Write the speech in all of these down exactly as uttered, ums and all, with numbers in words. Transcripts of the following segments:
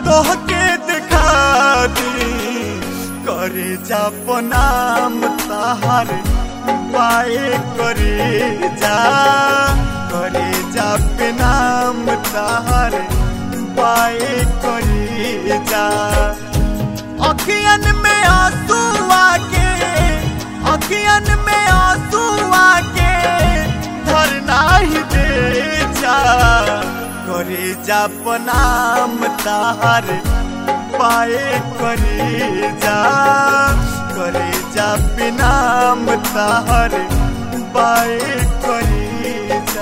तोहके दिखा दी करे जा नाम तहार पाए करे जा करे जा नाम तहार पाए करे जा अखियन में आंसू आके अखियन में आंसू आके धरना ही दे जा करे जा नाम तहार पाए करे जा करे जा नाम तहार पाए करे जा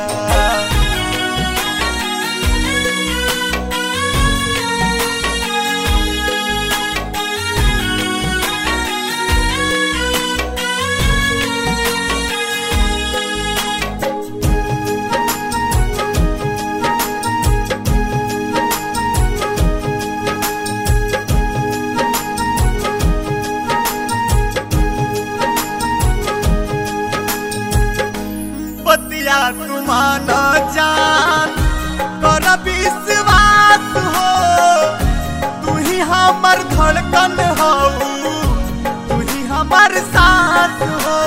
तुमाना जान कर विश्वास हो तू ही हमर धड़कन हो तू ही हमर सांस हो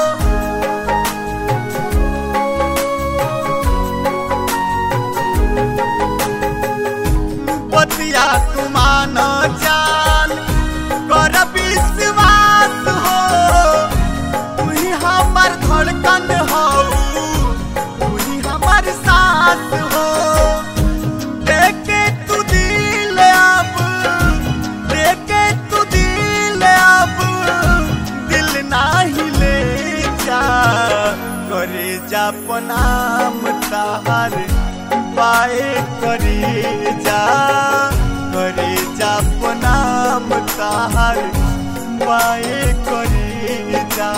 बतिया तुमाना जान कर विश्वास हो तू ही हमर धड़कन हो सांस हो देखे तू दिल अब देखे तू दिल अब दिल नाही ले जा करे जा नाम तहार पाए करे जा करे जा नाम तहार पाए करे जा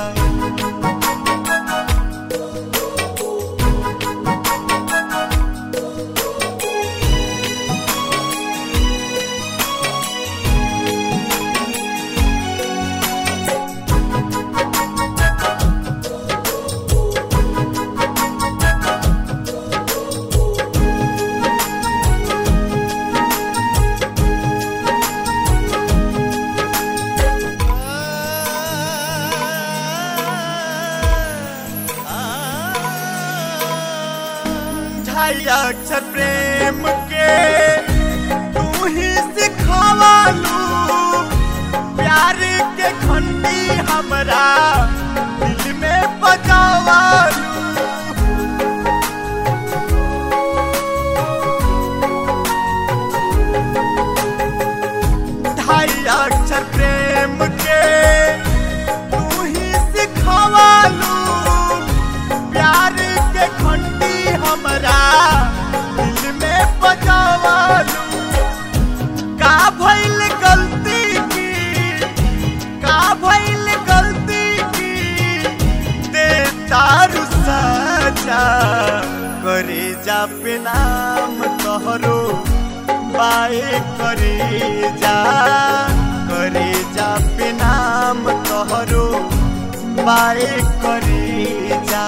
अक्षर प्रेम के तू ही सिखावालू प्यार के खंडी हमरा दिल में बजावालू ढाई अक्षर प्रेम के तू ही सिखावालू प्यार के खंडी हमरा दिल में बजावालू का भइल गलती की का भइल गलती की दे तारू सजा करे जा नाम तोहरो पाए करे जा करे जा नाम तोहरो पाए करे जा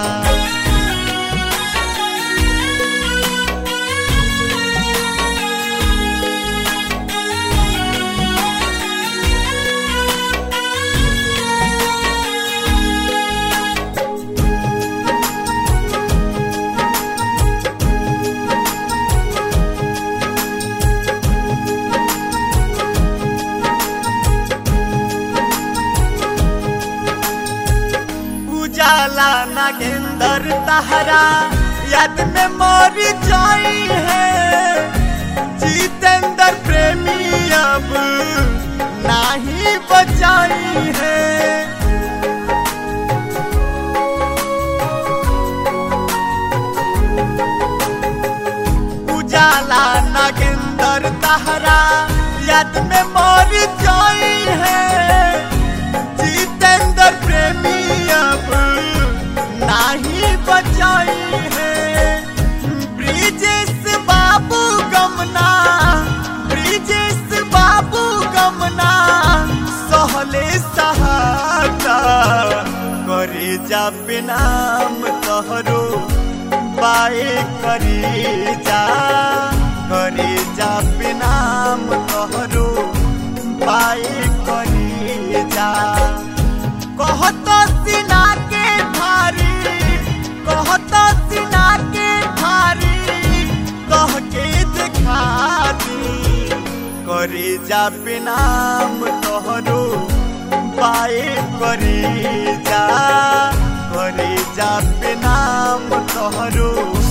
उजाला नागेंदर तहरा याद में मोरी जाई है जितेंद्र प्रेमी अब नहीं बचाई है उजाला नागेंदर तहरा याद में मोरी जाई है जितेंद्र प्रेमी अब नहीं बचाई है ब्रिजेश बाबू गमना ब्रिजेश बाबू गमना सहले सहाता करे जा नाम तोहरो पाए करे जा करे जा नाम तोहरो पाए करे जा कहत सीना के भारी कहत सीना के भारी कह के दिखा दी करे जा नाम तोहरो पाए करे जा करे जा नाम तोहरो